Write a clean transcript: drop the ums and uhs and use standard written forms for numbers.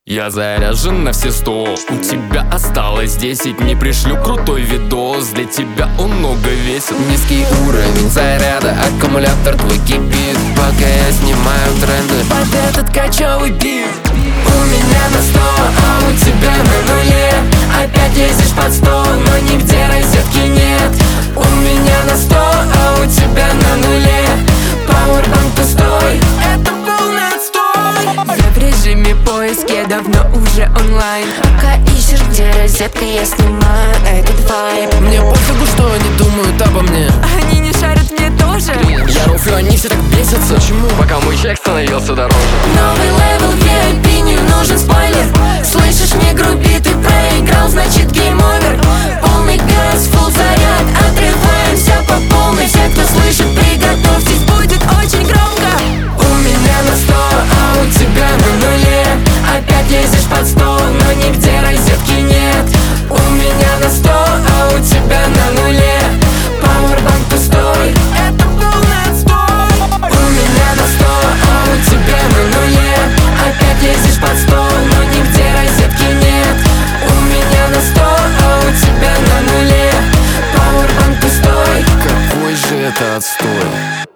Я заряжен на все 100. У тебя осталось 10. Не пришлю крутой видос, для тебя он много весит. Низкий уровень заряда, аккумулятор твой кипит, пока я снимаю тренды под этот кочевый бит. У меня на 100, а у тебя на нуле. Опять ездишь под стол, но нигде розетки нет. У меня на 100, а у тебя на нуле. Пауэрбанк пустой, это полный отстой. Я в режиме поиски, давно уже онлайн. Пока ищешь, где розетка, я снимаю этот вайб. Мне пофигу, что они думают обо мне. Они не шарят, мне тоже. Я руфлю, они все так бесятся. Почему? Пока мой чек становился дороже. Новый левел VIP, не нужен спонсор.